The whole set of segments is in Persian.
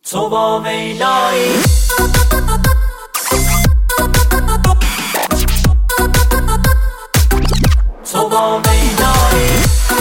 تو با ویلایی تو با ویلایی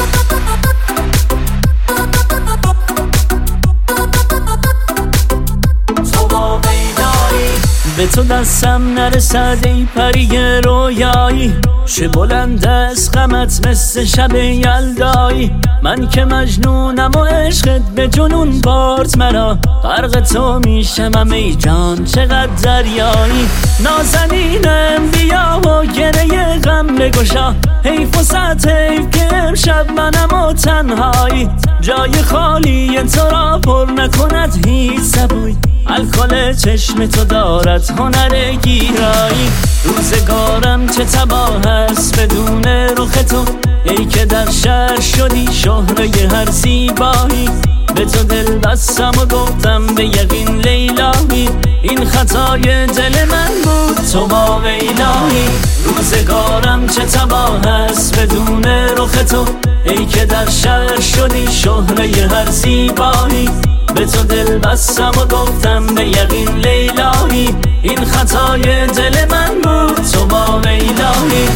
تو با ویلایی به تو دستم نرسد ای پری رویایی چه بلند از غمت مثل شب یلدایی من که مجنونم و عشقت به جنون برد مرا غرق تو میشم ای جان چقدر دریایی نازنینم بیا و گره غم بگشا حیف و ساعت حیف که امشب منم و تنهایی جای خالی تو را پر نکند هیچ سبوی الکل چشم تو دارد هنر گیرایی روزگارم چه تباه است بدون رخ تو ای که در شهر شدی شهره هر زیبایی به تو دل بستم و گفتم به یقین لیلایی این خطای دل من بود تو با ویلایی روزگارم چه تباه است بدون رخ تو ای که در شهر شدی شهره هر زیبایی به تو دل بستم و گفتم به یقین لیلایی این خطای دل من بود تو با ویلایی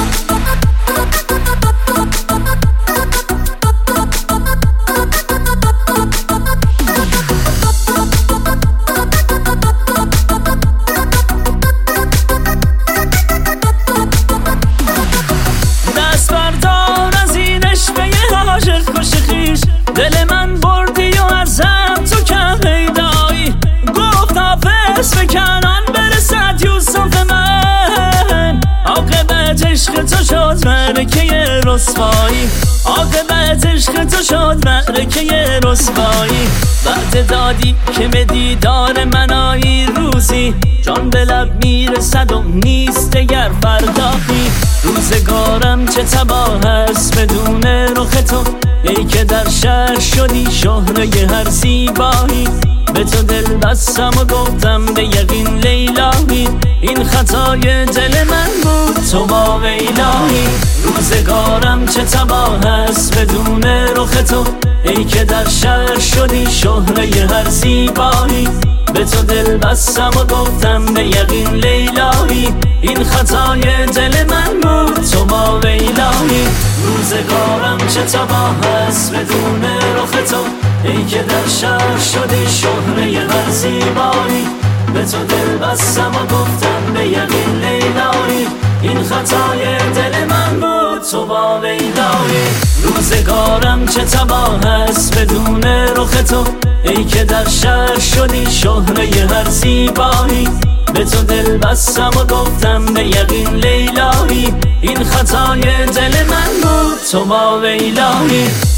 دست بردار از این عشقه عاشق کش خویش دل من بردی و ازم تو کم پیدایی گفت حافظ به کنان برسد یوسف من عاقبت عشق تو شد معرکه رسوایی عاقبت عشق تو شد معرکه رسوایی بعد دادی که به دیدار من آیی روزی جان به لب میرسد و نیست دگر فردایی روزگارم چه تباه است بدون رخ تو ای که در شهر شدی شهره هر زیبایی به تو دل بستم و گفتم به یقین لیلایی این خطای دل من بود تو با ویلایی روزگارم چه تباه است بدون رخ تو ای که در شهر شدی شهره هر زیبایی به تو دل بستم و گفتم به یقین لیلایی این خطای دل من بود تو با ویلایی روزگارم چه تباه است بدون رخ تو ای که در شهر شدی شهره هر زیبایی به تو دل بستم و گفتم به یقین لیلایی این خطای دل من بود تو با ویلایی روزگارم چه تباه است بدون رخ تو ای که در شهر شدی شهره هر زیبایی به تو دل بستم و گفتم به یقین لیلایی این خطای دل من بود تو با ویلایی